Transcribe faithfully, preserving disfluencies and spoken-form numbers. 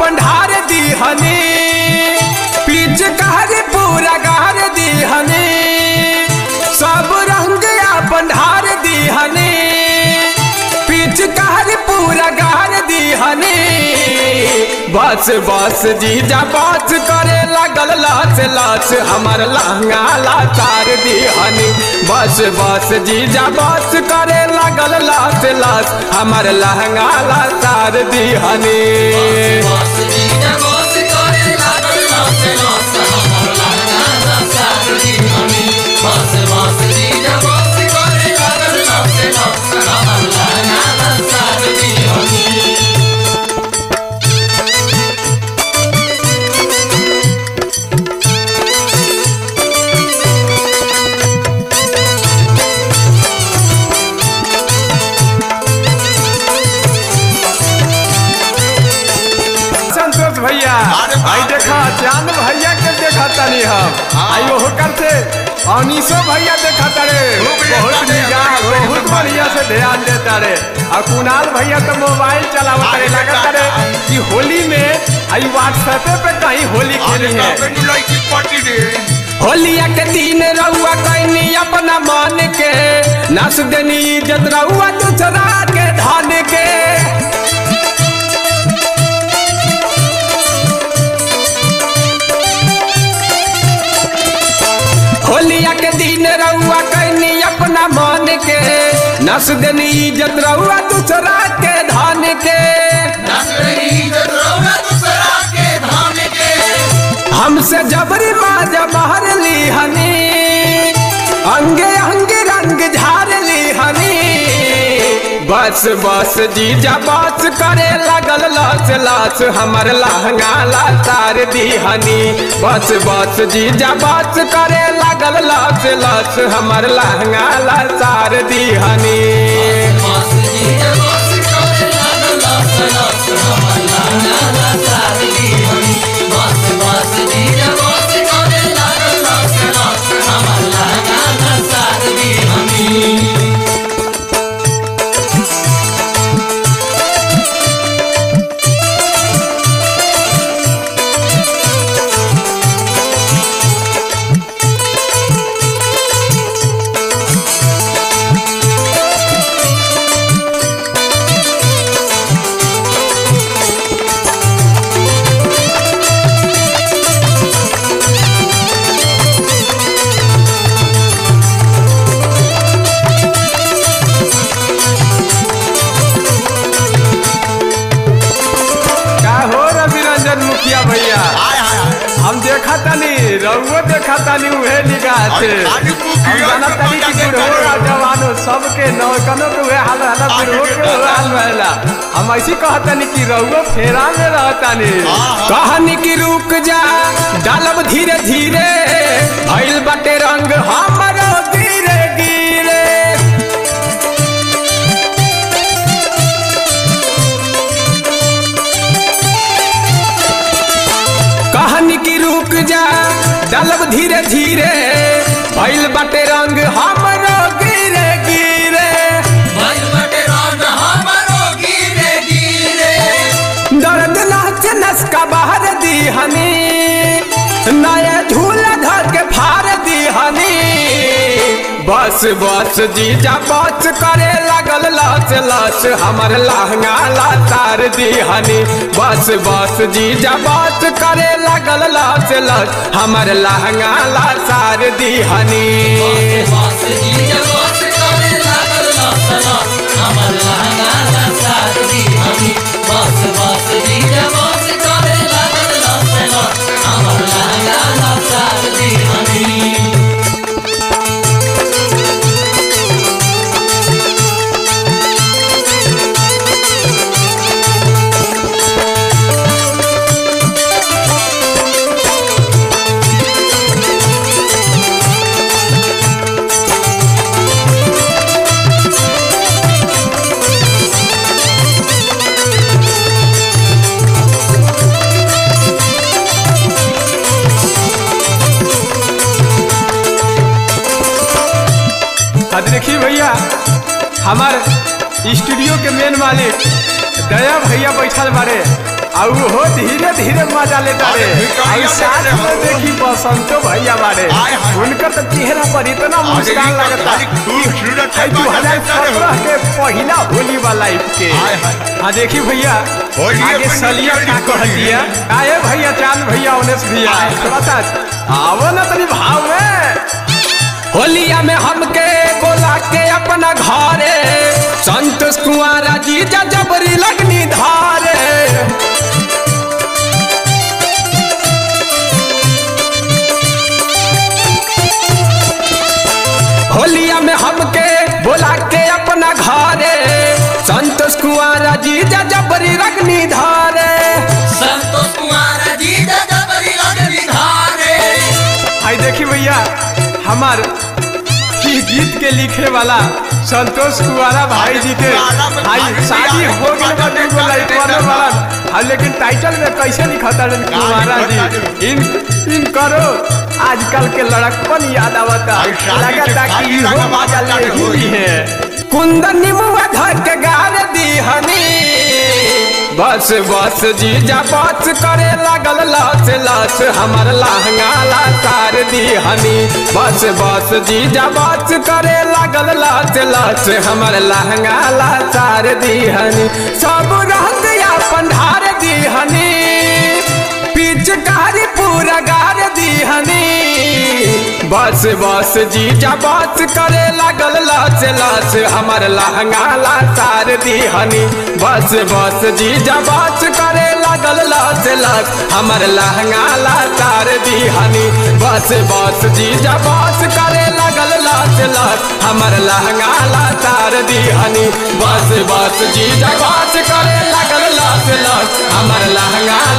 अपन ढार दीहनी पिचकारी पूरा गार दीहनी सब रंग अपन ढार दीहनी पिचकारी पूरा गार दीहनी बस बस जीजा बस करे लगल लाच लाच हमार लहंगा लाचार दीहनी बस बस जीजा बस करे लगल लाच लाच हमार लहंगा लाचार दीहनी भैया आई देखा चांद भैया के देखा तनी हम आई होकर से अनीसो भैया देखा तारे बहुत निगाह बहुत बढ़िया से ध्यान देता रे और कुणाल भैया तो मोबाइल चलावत रे लगा तारे कि होली में आई व्हाट्सएप पे कहीं होली खेली है होलिया के दिन रहुआ कहनी अपना मन के नाच देनी इज्जत रहुआ दूसरा के धन के होलिया के दिन रहुआ कहनी अपना मन के नस देनी इज्जत रहुआ दूसरा के धन के हमसे जबरी बाजा मार ली हनी अंगे अंगे रंग झार ली हनी बस बस जीजा बस करे लगल लाच लाच हमर लहंगा लाचार दीहनी बस बस जीजा बस करे लगल लाच लाच हमर लहंगा लाचार दीहनी भैया हम देखा तनी रहुओ देखा तनी उहे निगाह से हम जाना तनी कि बुढ़ो जवानो सबके नौकनो के उहे हाल हाल बुढ़ो के उहे हाल रहला हम ऐसी कहतनी कि रहुओ फेरा में रहतनी कहनी कि रुक जा डालब धीरे धीरे भइल बाटे रंग हमरो गिरे गिरे कहनी कि रुक जा डालब धीरे धीरे भइल बाटे रंग हमरो गिरे गिरे भइल बाटे रंग हमरो गिरे गिरे दर्द नाच नस्का बाहर दीहनी नया झूला धर के फाड़ दीहनी बस बस जीजा बस करे लगल लाच लाच हमर लहंगा लाचार दीहनी बस बस जीजा बस करे लगल लाच लाच हमर लहंगा लाचार दीहनी बस जीजा बस करे लगल लाच लाच हमर लहंगा लाचार दीहनी बस बस जीजा बस करे लगल लाच लाच हमर लहंगा लाचार दीहनी देखी भैया हमार स्टूडियो के मेन मालिक दया भैया बैठल बारे और वो धीरे धीरे मजा लेता रे। और साथ में देखी बसंतो भैया बारे, उनका तो चेहरा पर इतना मुस्कान लगता है दो हजार सत्रह के पहला होली वाला लाइफ के। हाँ देखी भैया आगे सलिया का कह दिया आए भैया चांद भैया उनेश भैया थोड़ा सा आवो ना तनी भाव में। होलिया में हमके बोला के अपना घरे संतोष कुंवारा जी जबरी लगनी धारे। होलिया में हमके बोला के अपना घरे संतोष कुंवारा जी जबरी लगनी धारे। संतोष कुंवारा जी जबरी लगनी धारे। हाय देखी भैया हमार गीत के लिखे वाला संतोष कुंवारा भाई जी के भाई शादी हो गई वाला हाँ, लेकिन टाइटल में कैसे लिखता है कुंवारा जी इन इन करो आजकल के लड़कपन याद आवता लगता कि हो बाजा ले है कुंदनी मुआ धर के गार दी हनी बस बस जीजा बस करे लागल लस लस हमर लहंगा ला तार दी हनी। बस बस जीजा बस करे लागल लस लस हमर लहंगा ला तार दी हनी। सब रंग अपन ढार दी हनी पिचकारी पूरा गार दी हनी। बस बस जीजा बस करे लागल लस लस हमर लहंगा ला तार दी हनी। बस बस जीजा बस करे लागल लस लस हमर लहंगा ला तार दी हनी। बस बस जीजा बस करे लागल लस लस हमर लहंगा ला तार दी हनी। बस बस जीजा बस करे लागल लस लस हमर लहंगा